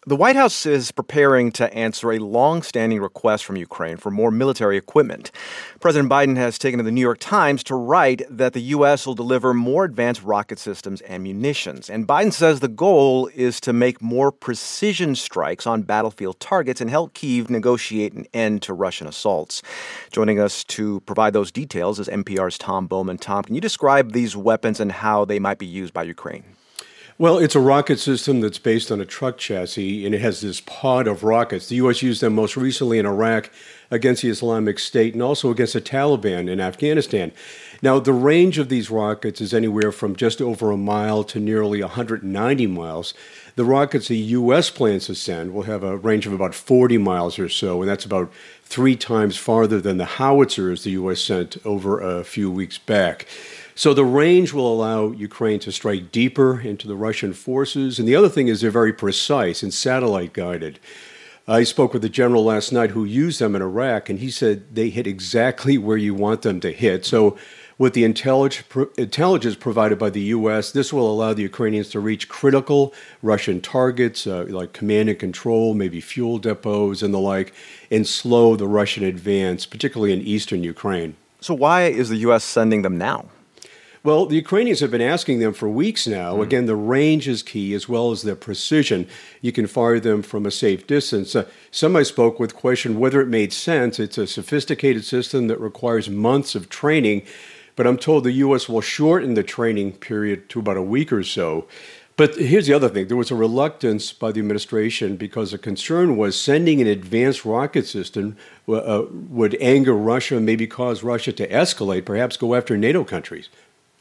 The White House is preparing to answer a long-standing request from Ukraine for more military equipment. President Biden has taken to the New York Times to write that the U.S. will deliver more advanced rocket systems and munitions. And Biden says the goal is to make more precision strikes on battlefield targets and help Kyiv negotiate an end to Russian assaults. Joining us to provide those details is NPR's Tom Bowman. Tom, can you describe these weapons and how they might be used by Ukraine? Well, it's a rocket system that's based on a truck chassis, and it has this pod of rockets. The U.S. used them most recently in Iraq against the Islamic State and also against the Taliban in Afghanistan. Now, the range of these rockets is anywhere from just over a mile to nearly 190 miles. The rockets the U.S. plans to send will have a range of about 40 miles or so, and that's about 3 times farther than the howitzers the U.S. sent over a few weeks back. So the range will allow Ukraine to strike deeper into the Russian forces. And the other thing is they're very precise and satellite guided. I spoke with a general last night who used them in Iraq, and he said they hit exactly where you want them to hit. So with the intelligence provided by the U.S., this will allow the Ukrainians to reach critical Russian targets like command and control, maybe fuel depots and the like, and slow the Russian advance, particularly in eastern Ukraine. So why is the U.S. sending them now? Well, the Ukrainians have been asking them for weeks now. Again, the range is key as well as their precision. You can fire them from a safe distance. Some I spoke with questioned whether it made sense. It's a sophisticated system that requires months of training, but I'm told the U.S. will shorten the training period to about a week or so. But here's the other thing. There was a reluctance by the administration because the concern was sending an advanced rocket system would anger Russia and maybe cause Russia to escalate, perhaps go after NATO countries.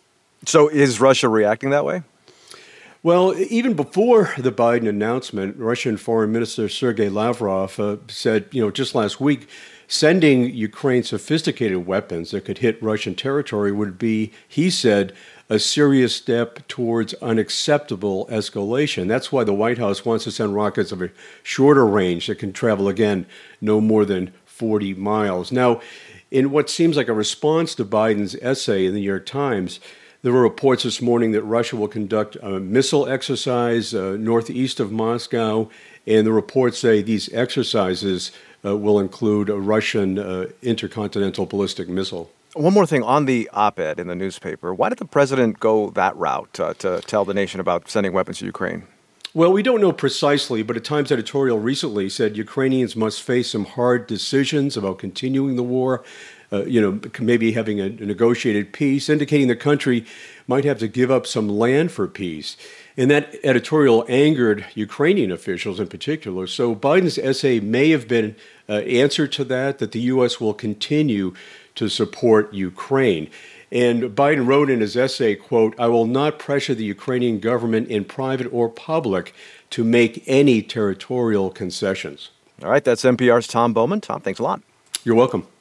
So is Russia reacting that way? Well, even before the Biden announcement, Russian Foreign Minister Sergei Lavrov said, just last week, sending Ukraine sophisticated weapons that could hit Russian territory would be, he said, a serious step towards unacceptable escalation. That's why the White House wants to send rockets of a shorter range that can travel, again, no more than 40 miles. Now, in what seems like a response to Biden's essay in the New York Times, there were reports this morning that Russia will conduct a missile exercise northeast of Moscow, and the reports say these exercises will include a Russian intercontinental ballistic missile. One more thing on the op-ed in the newspaper. Why did the president go that route to tell the nation about sending weapons to Ukraine? Well, we don't know precisely, but a Times editorial recently said Ukrainians must face some hard decisions about continuing the war, maybe having a negotiated peace, indicating the country might have to give up some land for peace. And that editorial angered Ukrainian officials in particular. So Biden's essay may have been an answer to that the U.S. will continue to support Ukraine. And Biden wrote in his essay, quote, "I will not pressure the Ukrainian government in private or public to make any territorial concessions." All right, that's NPR's Tom Bowman. Tom, thanks a lot. You're welcome.